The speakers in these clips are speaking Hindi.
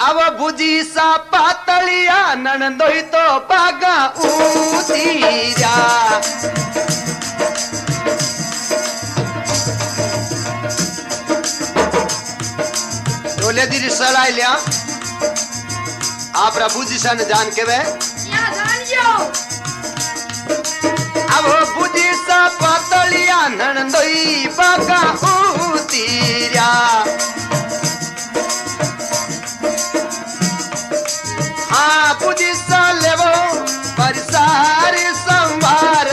अब बुझी सा पातलिया ननदोई तो बागा उतीरा डोले दी सलाह लिया आप बुझी सा ने जान के वे अब बुझी सा पातलिया ननदोई बागा उतीरा हाँ बुझी सा लेवो पर सारे संभार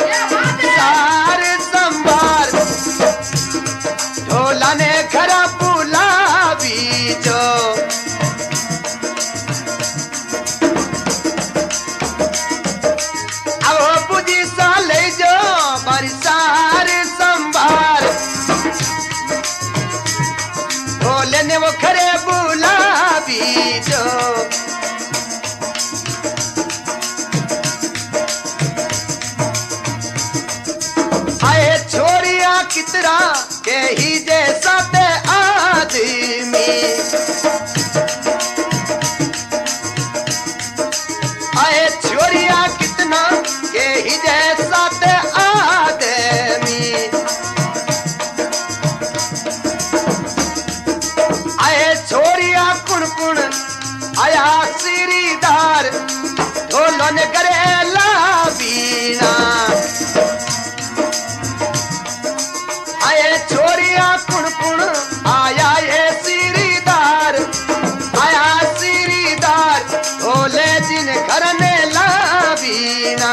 ढोला ने खरा पुला बीजो अब बुझी सा ले जो पर सारे संभार ढोले ने वो खरे बुला बीजो कितरा के ही जैसा ते आदमी आए छोरिया कितना के ही जैसा ते आदमी आए छोरिया कुण कुण आया सीरीदार ढोलो ने करेला बीना छोरिया कुण कुण आया ये सीरीदार ओले जिन घर ने लावीना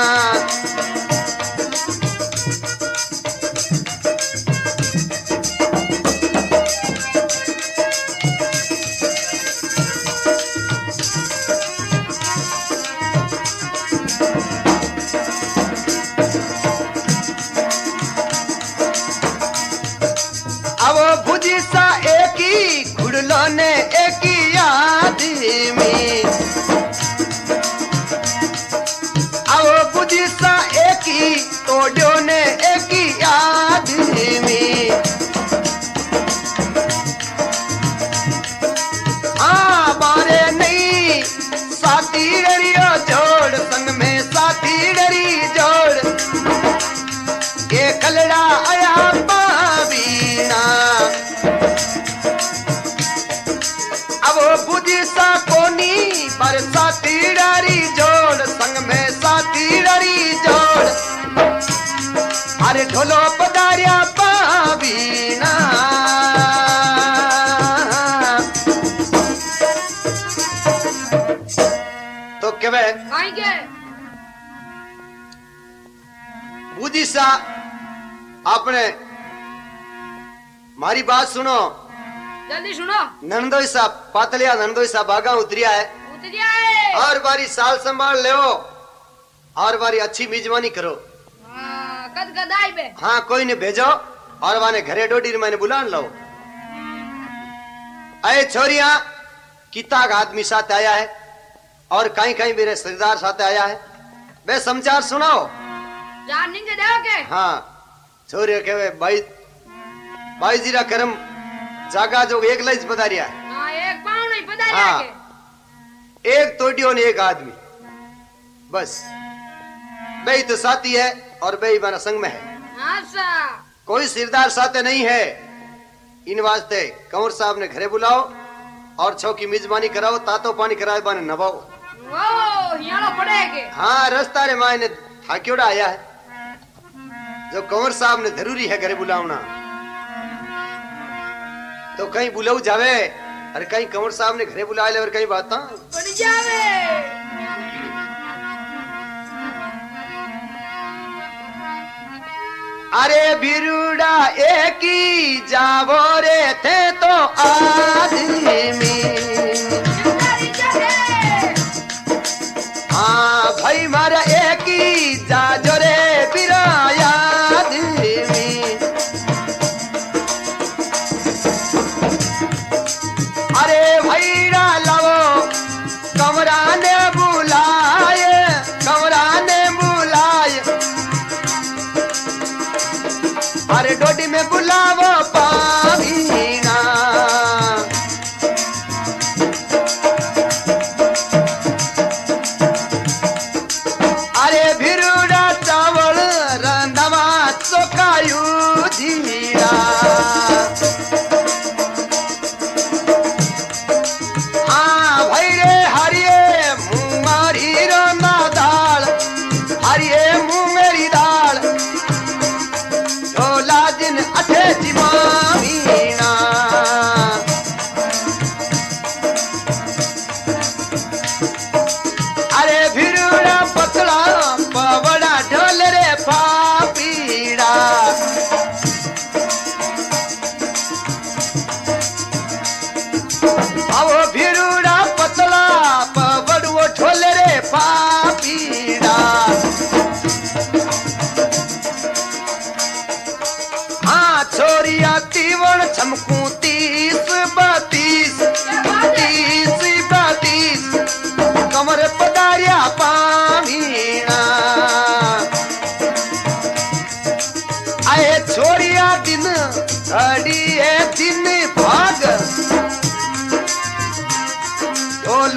बुझी सा एक ही खुड़लो ने एक ही आदमी अब बुझी सा एक ही तोड़ो ने एक ही आदमी हाँ बारे नहीं साथी डरियो जोड़ संग में साथी डरी जोड़ ये कलड़ा आया पावीना बुझी सा कोनी पर साथी डरी जोड़ संग में साथी डरी जोड़ अरे ढोलो पधारिया पावीना तो केवे बुझी सा आपने मारी बात सुनो जल्दी सुनो नंदोई साहब पातलिया नंदोई साहब आगा उतरिया है और बारी साल संभाल ले और बारी अच्छी मेजबानी करो कद गदाई बे हाँ कोई ने भेजो और वाने घरे डोडी मैंने बुला लो अरे छोरिया किता का आदमी साथ आया है और कहीं कहीं मेरे सरदार साथ आया है वे समाचार सुनाओ जान नहीं दे के हाँ छोरिया के भाई जीरा करम जागा जो एक लाइज पधारिया हाँ एक पाँव नहीं पधारिया हाँ, एक तोड़ियो ने एक आदमी बस बे तो साथी है और बे माना संग में है कोई सिरदार साथे नहीं है इन वास्ते कंवर साहब ने घरे बुलाओ और छो की मेजबानी कराओ तातो पानी कराए बाने नवाओ हाँ रास्ता रे मायने थाक्योड़ा आया है जो कंवर साहब ने जरूरी है घरे बुलावना तो कहीं बुलाऊ जावे अरे कहीं कंवर साहब ने घरे बुला ले और कहीं बात जावे अरे बिरुड़ा एक ही जावो रे थे तो आदमी हाँ भाई मारा एक ही जाजो रे बिराया आदमी अरे भाई लाओ कमरा ने बुलाए अरे डोडी में बुलावो पावीना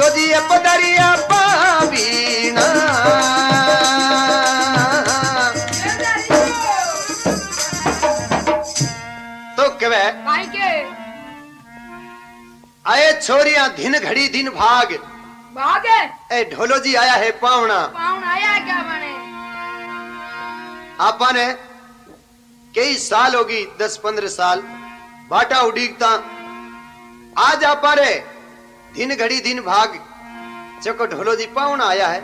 जी पदरिया पावीना तो कवे आए छोरिया दिन घड़ी दिन भाग ए ढोलो जी आया है पावना आया क्या बने आपा ने कई साल होगी 10-15 साल बाटा उड़ीकता आज आपा रे दिन घड़ी दिन भाग चको ढोलो जी पावना आया है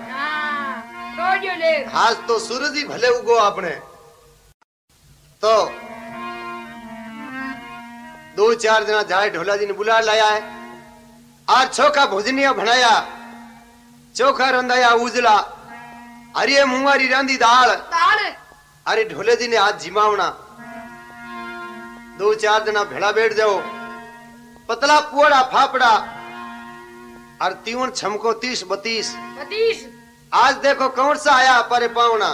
आज तो सूरज ही भले उगो आपने तो 2-4 दिन जाए ढोला जी ने बुला लाया है आज चोखा भोजनिया बनाया चोखा रंधाया उजला अरे मुंगारी रांधी दाल अरे ढोले जी ने आज जिमावना 2-4 दिन भेड़ा बैठ जाओ पतला पुअड़ा फाफड़ा और तीवन छमको 30-32 आज देखो कौन सा आया पर पावना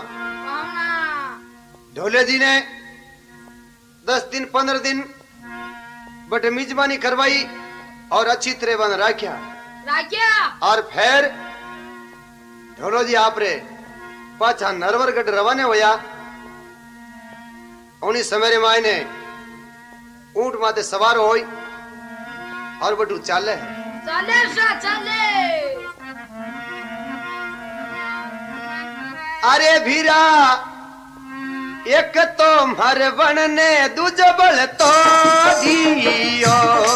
ढोले जी ने 10 दिन 15 दिन बट मिजबानी करवाई और अच्छी तरह बन रखा और फिर ढोलो जी आप रे पाछा नरवरगढ़ रवाने होया उन्हीं समय मायने ऊंट माते सवार होई और बटू चाले अरे भीरा एक तो मरवण ने दूजो बल तो दियो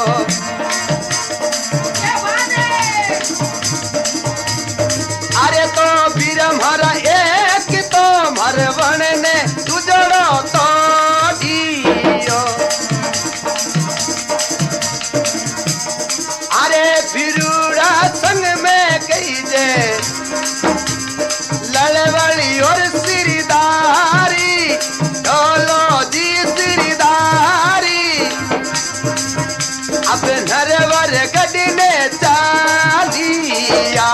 अरे तो भीर हमारा एक तो मरवण ने दूजो तो दियो अरे भीरूड़ा संग में कही जे लड़वड़ी और सिरदारी ढोलो जी सिरदारी अब नरवर गड्डी ने चालिया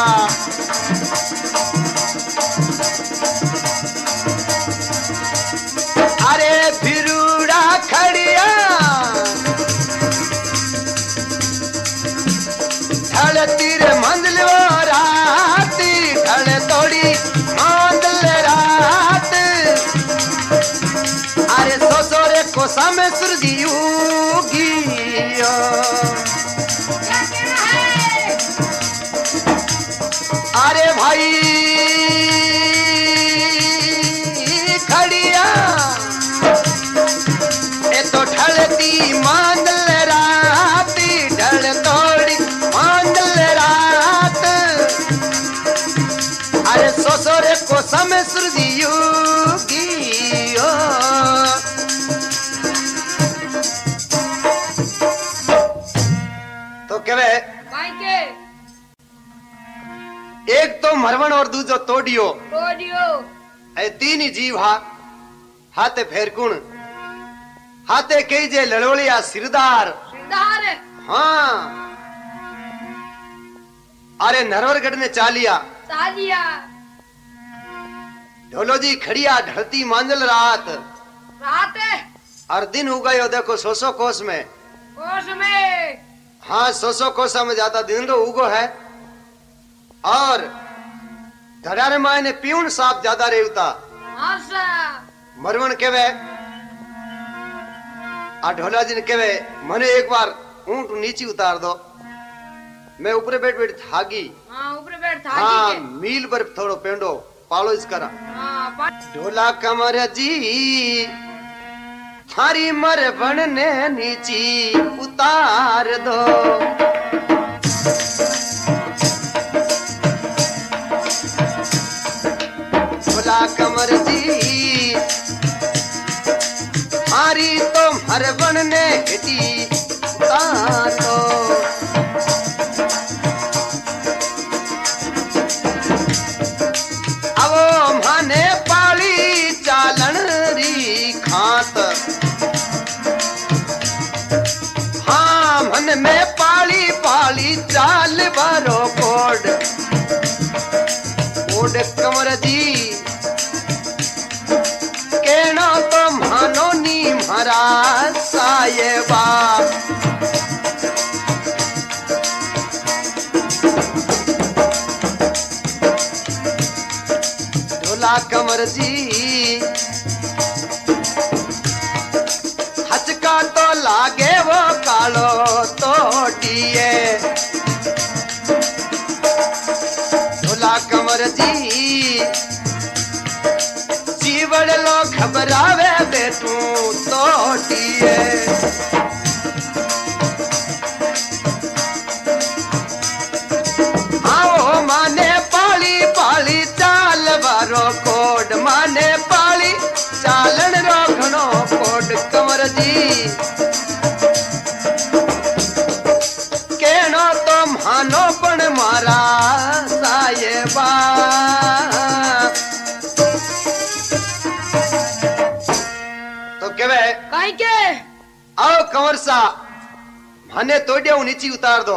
अरे भिरूड़ा खड़िया ढल तीर मंजिल राती ढल तोड़ी मंदिल रात अरे सोसोरे को सामे सुरदियोगी अरे भाई खड़िया ए तो ढलती मंदिल राती ढल तोड़ी मंदिल रात अरे सोसोरे को सामे सुरदियोगी तो कहे एक तो मरवण और दूजो तोड़ियो ऐ तीन ही जीव हाथे फेरकुण हाथे कई जे लड़ोलिया सिरदार हाँ अरे नरवरगढ़ ने चालिया ढोलो जी खड़िया ढलती मांजल रात और दिन हो गयो देखो 100 कोस में हाँ 100 कोसा में जाता दिन तो उगो है और धड़ारे माए ने पीउन साफ ज्यादा रेवता मरवण केवे आ ढोला जी ने केवे मने एक बार ऊंट नीचे उतार दो मैं ऊपर बैठ बैठ थागी हाँ मील पर थोड़ो पेंडो पालो इस करा ढोला कमर जी थारी मरवण ने नीची उतार दो कमर जी मारी तो मरवण ने हिटी उतारो अब माने पाली चालन री खात हाँ मन में पाली पाली चाल बारो कोड कोड कमर जी तो मानो नी महाराज साहेबा जी हचका तो लागे वो कालो तोटिए ढोला कमर जी जीवड़ लो घबरावे बेटू तोटिए कोड माने पाली चालन रोखनो कोड कमर जी केनो तो मानो पण मारा साहेबा तो केवे काई के आओ कंवर सा माने तोड़िया नीचे उतार दो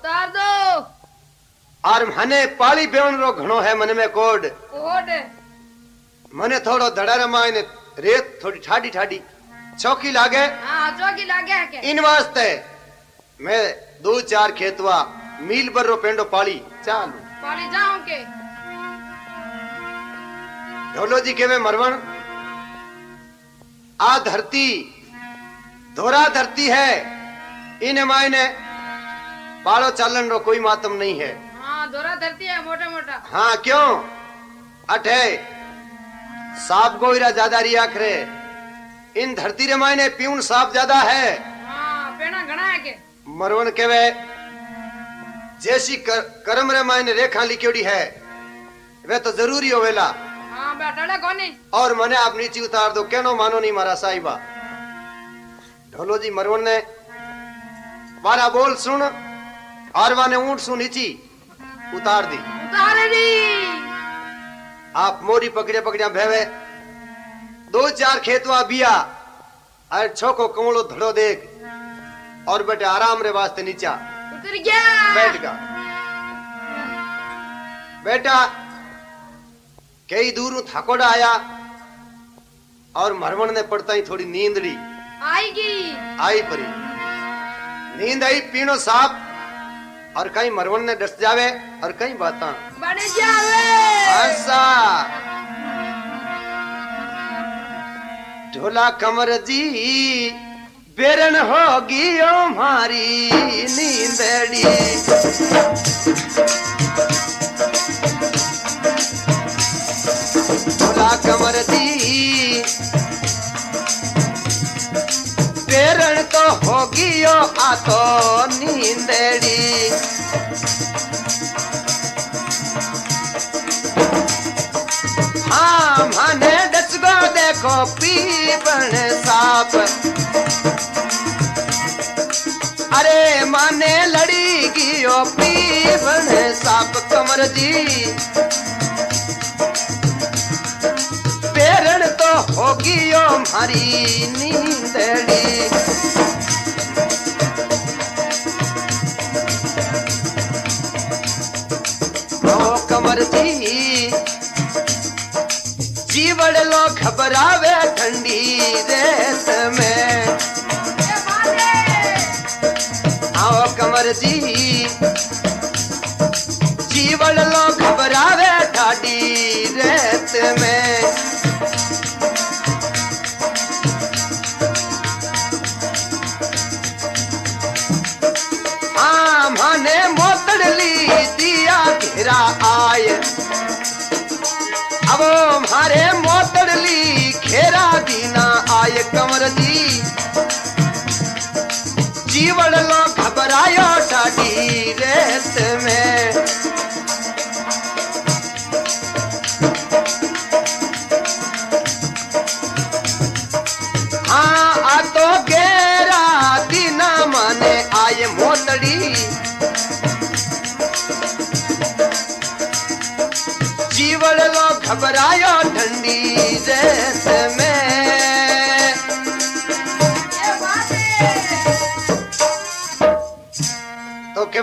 और माने पाली बेवन रो घणो है मन में कोड मने थोड़ो धड़ारे मायने रेत थोड़ी ठाडी ठाडी चौकी लागे चौकी लागे के इन वास्ते मैं 2-4 खेतवा मील भर रो पेंडो पाली जाऊं के ढोलो जी केवे मरवण आ धरती धोरा धरती है इन मायने पालो चालन रो कोई मातम नहीं है धोरा धरती है मोटा मोटा हाँ क्यों अठे सांप गोईरा ज्यादा रिया करे इन धरती रे मायने प्यून सांप ज्यादा है पेना घना है के मरवन केवे जैसी कर्म रे मायने रेखा लिखोड़ी है वे तो जरूरी होवेला बैठा कोनी और मने आप नीचे उतार दो केनो मानो नहीं मारा साहिबा ढोलो जी मरवन ने वारा बोल सुन और वाने ऊंट सुन नीची उतार दी आप मोरी पकड़े पकड़िया भेवे 2-4 खेतवा बिया और छोको कमलो धड़ो देख और बेटे आराम रे वास्ते नीचा उतर गया बैठ गा बेटा कई दूर थकोड़ा आया और मरवण ने पड़ता ही थोड़ी नींदड़ी आई परी नींद आई पीनो साफ और कहीं मरवण ने डस जावे और कहीं बाता बड़े जावे ऐसा ढोला कमर जी बेरन होगी हमारी नींदड़ी ढोला कमर जी बेरन तो होगी आ तो नींदड़ी हाँ माने डसगो देखो पीपन साप अरे माने लड़ी गियो पीपन साप कमर जी पेरण तो होगी हमारी नींदड़ी कमर जी जीवड़ लो घबरावे ठंडी रेत में आओ कमर जी जीवड़ लो घबरावे ठाडी रेत में माने मोतड़ली दिया घेरा आए अब हमारे मोतड़ली घेरा दीना आए कमर जी जीवड़ लो घबरायो ठाडी रेत में हाँ आ तो घेरा दीना माने आए मोतड़ी जीवड़ लो घबरायो ठंडी रेत में तो के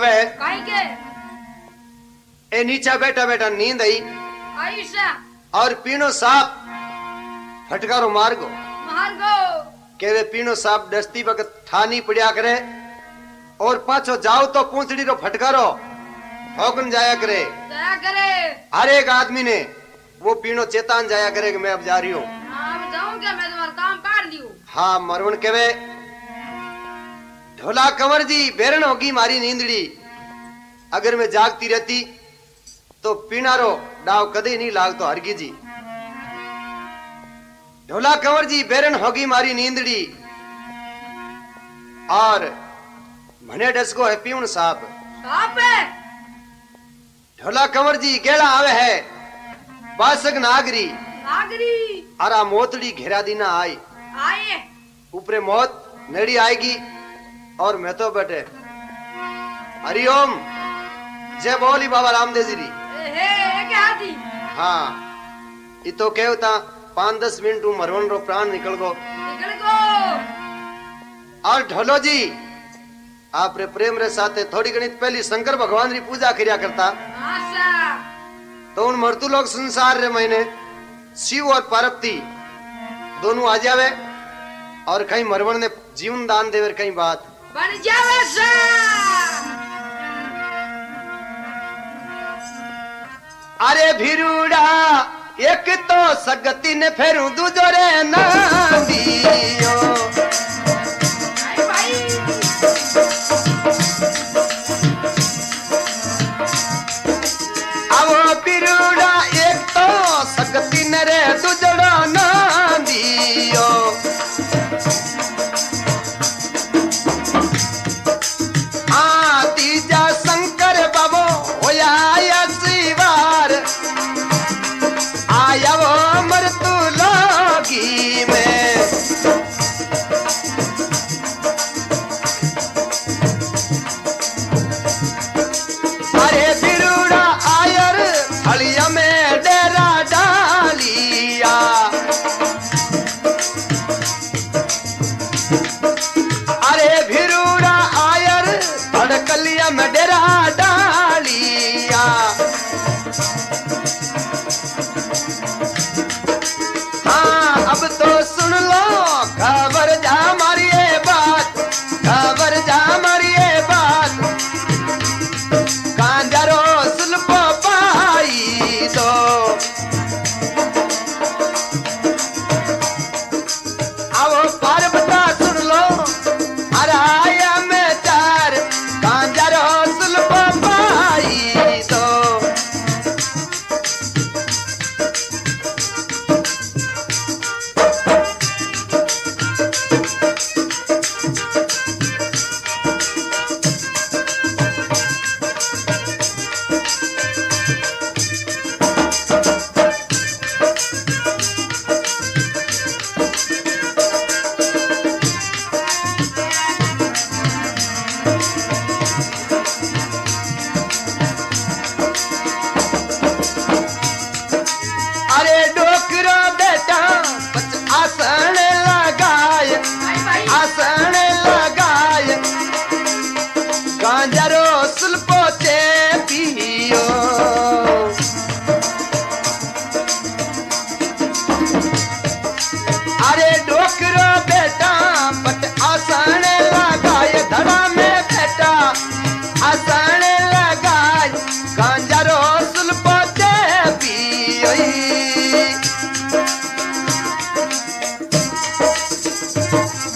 ए नीचा बैठा बैठा नींद आई और पीनो साप फटकारो मार्गो के वे पीनो साप डस्ती वक्त ठानी पड़िया करे और पाछो जाओ तो पूंछड़ी रो फटकारो ठोकन जाया करे हर एक आदमी ने वो पीनो चेतान जाया करे कि मैं अब जा रही हूँ। हाँ जाऊँ क्या, मैं तुम्हारा काम पार दियो। हाँ मरवन केवे ढोला कंवर जी बेरन होगी मारी नींदड़ी, अगर मैं जागती रहती तो पीनारो डाव कदे नहीं लागतो हरगी जी। ढोला कंवर जी बेरन होगी मारी नींदड़ी और मने डसको है पीउन साहब। ढोला कंवर जी गेला आवे है बासक नागरी अरा मोतड़ी घेरा दीना आई आए ऊपरे मौत नेड़ी आएगी और मैं तो बैठे हरिओम जय बोली बाबा रामदेव जी। हाँ ये तो कहता 5-10 मिनट मरवन रो प्राण निकल गो। और ढोलो जी आप रे प्रेम रे साथे थोड़ी घनी पहली शंकर भगवान री पूजा करिया करता, तो उन मरतू लोग संसार रे महीने शिव और पार्वती दोनों आ जावे और कहीं मरवन ने जीवन दान देवे कहीं बात बन जावे सा। अरे भिरुड़ा एक तो सगती ने फेरू दूजो रे ना दियो। आवो भिरुड़ा एक तो सगती ने रे दूजड़ा ना दियो। तीजा शंकर बाबो होया शिवार आया वो मृत्यु लोगी में। अरे बिरुड़ा आयर हलिया में डेरा डालिया। अरे भिरुड़ा आयर हड़कलिया में डेरा डालिया। हाँ अब तो सुन लो खबर जा मारी ये बात, खबर जा मारी ये बात। कांजारो सुल्पो पाई दो। आओ पार्वता सुन लो अराया में चार कांजारो सुल्पो पाई दो। अरे डोकरो बेटा आसन लगाए, आसन लगाए गांजरो सुल्पो चे पियो। अरे डोकरो बेटा पट आसन लगाए धड़ा में बेटा आसन लगाए गांजरो सुल्पो चे पियो।